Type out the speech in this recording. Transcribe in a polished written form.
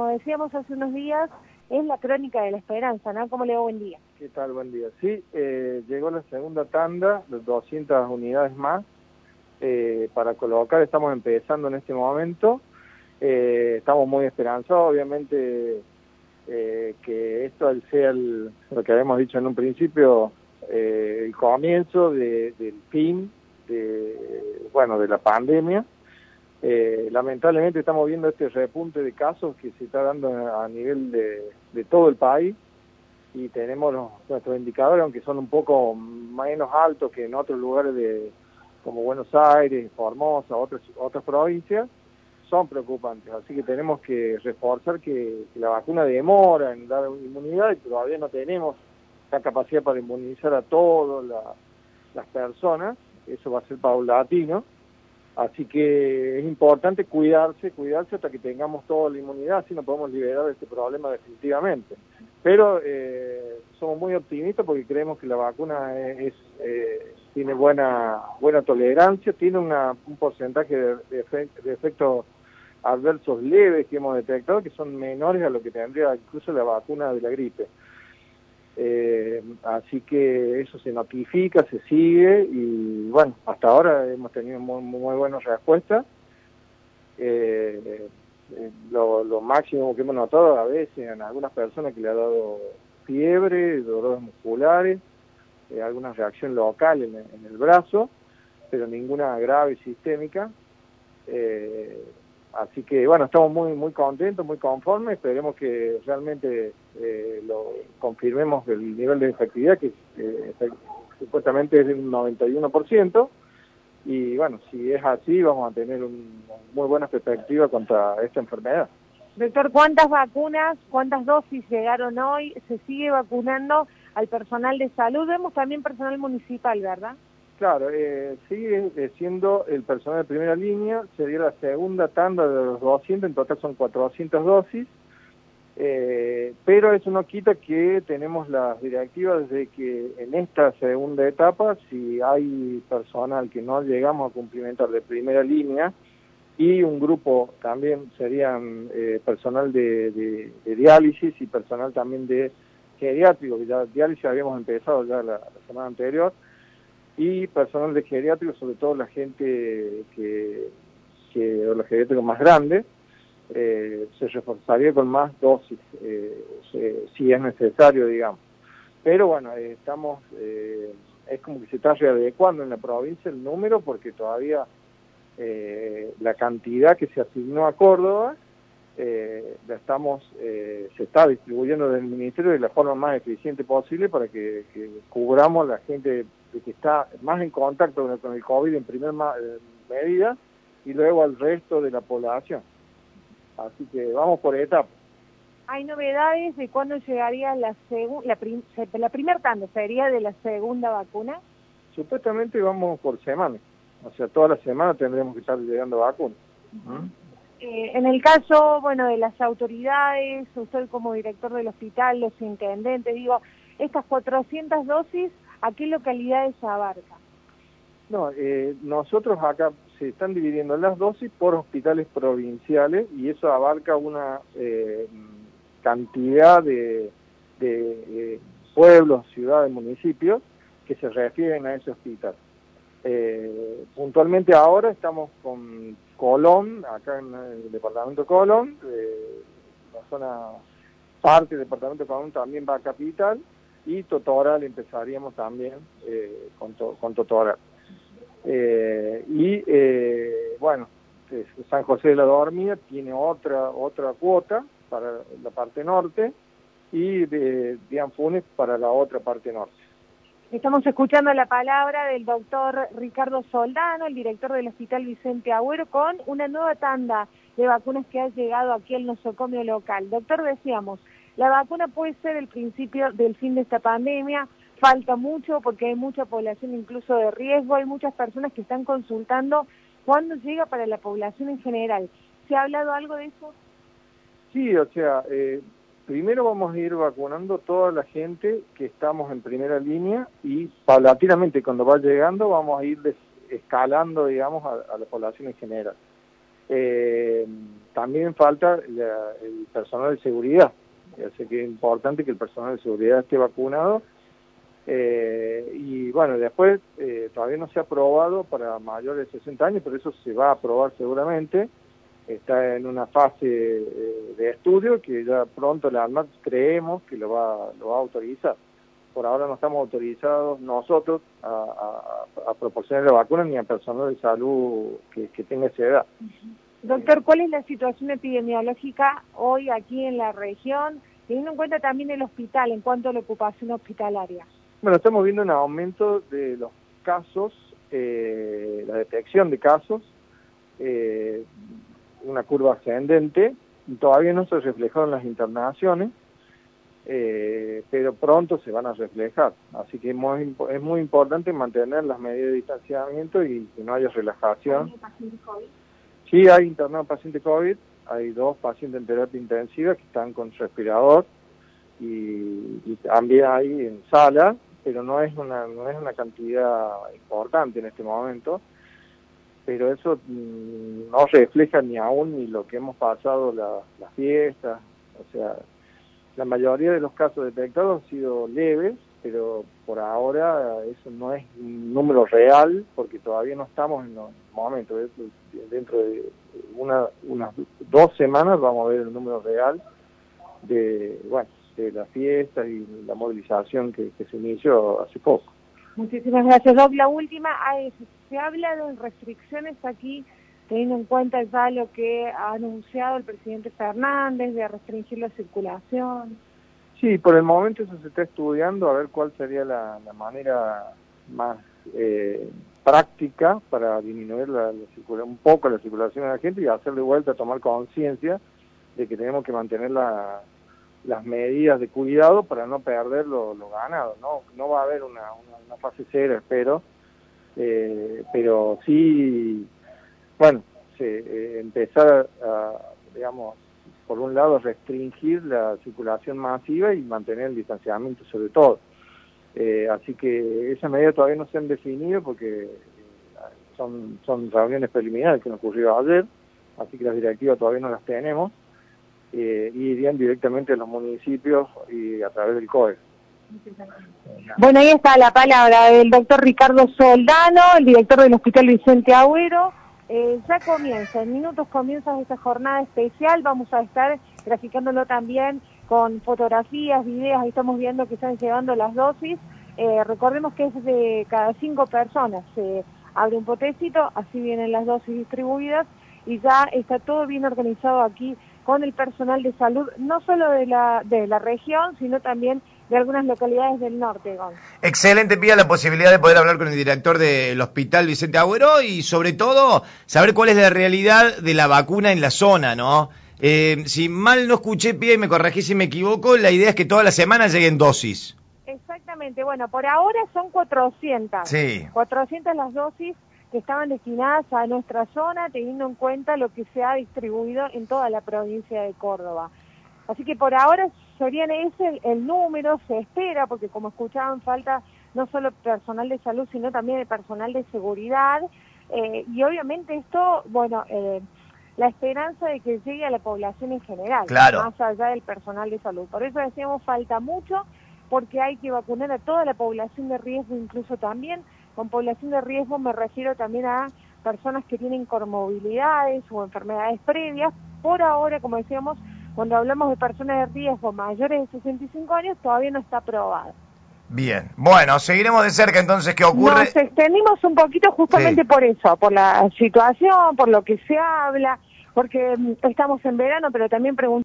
decíamos hace unos días, es la crónica de la esperanza, ¿no? ¿Cómo le va? Buen día. ¿Qué tal? Buen día. Sí, llegó la segunda tanda, de 200 unidades más, para colocar. Estamos empezando en este momento. Estamos muy esperanzados, obviamente, que esto sea lo que habíamos dicho en un principio, el comienzo del fin de la pandemia. Lamentablemente estamos viendo este repunte de casos que se está dando a nivel de todo el país, y tenemos nuestros indicadores, aunque son un poco menos altos que en otros lugares como Buenos Aires, Formosa, otras provincias, son preocupantes. Así que tenemos que reforzar que la vacuna demora en dar inmunidad, y todavía no tenemos la capacidad para inmunizar a todas las personas. Eso va a ser paulatino. Así que es importante cuidarse hasta que tengamos toda la inmunidad, así nos podemos liberar de este problema definitivamente. Pero somos muy optimistas porque creemos que la vacuna tiene buena tolerancia, tiene un porcentaje de efectos adversos leves que hemos detectado, que son menores a lo que tendría incluso la vacuna de la gripe. Así que eso se notifica, se sigue, y bueno, hasta ahora hemos tenido muy buenas respuestas. Lo máximo que hemos notado a veces en algunas personas que le ha dado fiebre, dolores musculares, alguna reacción local en el brazo, pero ninguna grave sistémica. Así que bueno, estamos muy contentos, muy conformes. Esperemos que realmente confirmemos el nivel de efectividad, que supuestamente es de un 91%, y bueno, si es así vamos a tener una muy buena perspectiva contra esta enfermedad. Doctor, ¿cuántas vacunas, cuántas dosis llegaron hoy? ¿Se sigue vacunando al personal de salud? Vemos también personal municipal, ¿verdad? Claro, sigue siendo el personal de primera línea. Sería la segunda tanda de los 200, en total son 400 dosis, pero eso no quita que tenemos las directivas de que en esta segunda etapa, si hay personal que no llegamos a cumplimentar de primera línea, y un grupo también serían personal de diálisis y personal también de geriátrico, que ya diálisis habíamos empezado ya la semana anterior, y personal de geriátrico, sobre todo la gente o los geriátricos más grandes, se reforzaría con más dosis, si es necesario, digamos. Pero bueno, es como que se está readecuando en la provincia el número, porque todavía la cantidad que se asignó a Córdoba se está distribuyendo del Ministerio de la forma más eficiente posible para que cubramos la gente que está más en contacto con el COVID en primera medida, y luego al resto de la población. Así que vamos por etapas. ¿Hay novedades de cuándo llegaría la primera tanda? ¿Sería de la segunda vacuna? Supuestamente vamos por semana, o sea, toda la semana tendremos que estar llegando vacunas. En el caso, de las autoridades, usted como director del hospital, los intendentes, estas 400 dosis, ¿a qué localidades abarca? No, nosotros acá se están dividiendo las dosis por hospitales provinciales, y eso abarca una cantidad de pueblos, ciudades, municipios que se refieren a ese hospital. Puntualmente ahora estamos con Colón, acá en el departamento de Colón, la zona parte del departamento de Colón también va a Capital, y Totoral empezaríamos también con Totoral. San José de la Dormida tiene otra cuota para la parte norte, y de Dianfunes para la otra parte norte. Estamos escuchando la palabra del doctor Ricardo Soldano, el director del Hospital Vicente Agüero, con una nueva tanda de vacunas que ha llegado aquí al nosocomio local. Doctor, decíamos, la vacuna puede ser el principio del fin de esta pandemia. Falta mucho porque hay mucha población incluso de riesgo, hay muchas personas que están consultando cuándo llega para la población en general. ¿Se ha hablado algo de eso? Sí, o sea, primero vamos a ir vacunando toda la gente que estamos en primera línea, y paulatinamente cuando va llegando vamos a ir escalando, digamos, a la población en general. También falta el personal de seguridad. Así que es importante que el personal de seguridad esté vacunado. Y bueno, después todavía no se ha aprobado para mayores de 60 años, pero eso se va a aprobar seguramente. Está en una fase de estudio que ya pronto la ANMAT creemos que lo va a autorizar. Por ahora no estamos autorizados nosotros a proporcionar la vacuna ni a personal de salud que tenga esa edad. Doctor, ¿cuál es la situación epidemiológica hoy aquí en la región, teniendo en cuenta también el hospital en cuanto a la ocupación hospitalaria? Bueno, estamos viendo un aumento de los casos, la detección de casos, una curva ascendente, todavía no se reflejaron las internaciones, pero pronto se van a reflejar. Así que es muy importante mantener las medidas de distanciamiento y que no haya relajación. ¿Hay pacientes COVID? Sí, hay internados pacientes COVID, hay 2 pacientes en terapia intensiva que están con respirador y también hay en sala, pero no es una cantidad importante en este momento, pero eso no refleja ni aún ni lo que hemos pasado las fiestas. O sea, la mayoría de los casos detectados han sido leves, pero por ahora eso no es un número real, porque todavía no estamos en los momentos. Dentro de unas 2 semanas vamos a ver el número real de las fiestas y la movilización que se inició hace poco. Muchísimas gracias, Doc. La última, se habla de restricciones aquí, teniendo en cuenta ya lo que ha anunciado el presidente Fernández, de restringir la circulación. Sí, por el momento eso se está estudiando, a ver cuál sería la manera más práctica para disminuir un poco la circulación de la gente y hacerle vuelta a tomar conciencia de que tenemos que mantener las medidas de cuidado para no perder lo ganado. No va a haber una fase cero, espero, pero sí, bueno, empezar a, digamos, por un lado restringir la circulación masiva y mantener el distanciamiento sobre todo. Así que esas medidas todavía no se han definido porque son reuniones preliminares que nos ocurrió ayer, así que las directivas todavía no las tenemos. Y irían directamente a los municipios y a través del COE. Bueno, ahí está la palabra del doctor Ricardo Soldano, el director del Hospital Vicente Agüero. Ya comienza, en minutos comienza esta jornada especial, vamos a estar graficándolo también con fotografías, videos, ahí estamos viendo que están llegando las dosis. Recordemos que es de cada 5 personas, se abre un potecito, así vienen las dosis distribuidas y ya está todo bien organizado aquí con el personal de salud, no solo de la región, sino también de algunas localidades del norte, Gon. Excelente, Pía, la posibilidad de poder hablar con el director del Hospital Vicente Agüero y sobre todo saber cuál es la realidad de la vacuna en la zona, ¿no? Si mal no escuché, Pía, y me corregí si me equivoco, la idea es que todas las semanas lleguen dosis. Exactamente, bueno, por ahora son 400. Sí. 400 las dosis que estaban destinadas a nuestra zona, teniendo en cuenta lo que se ha distribuido en toda la provincia de Córdoba. Así que por ahora serían ese el número, se espera, porque como escuchaban, falta no solo personal de salud, sino también el personal de seguridad, y obviamente esto, bueno, la esperanza de que llegue a la población en general, claro, más allá del personal de salud. Por eso decíamos, falta mucho, porque hay que vacunar a toda la población de riesgo, incluso también. Con población de riesgo me refiero también a personas que tienen comorbilidades o enfermedades previas. Por ahora, como decíamos, cuando hablamos de personas de riesgo mayores de 65 años, todavía no está aprobado. Bien, bueno, seguiremos de cerca entonces qué ocurre. Nos extendimos un poquito justamente por eso, por la situación, por lo que se habla, porque estamos en verano, pero también preguntamos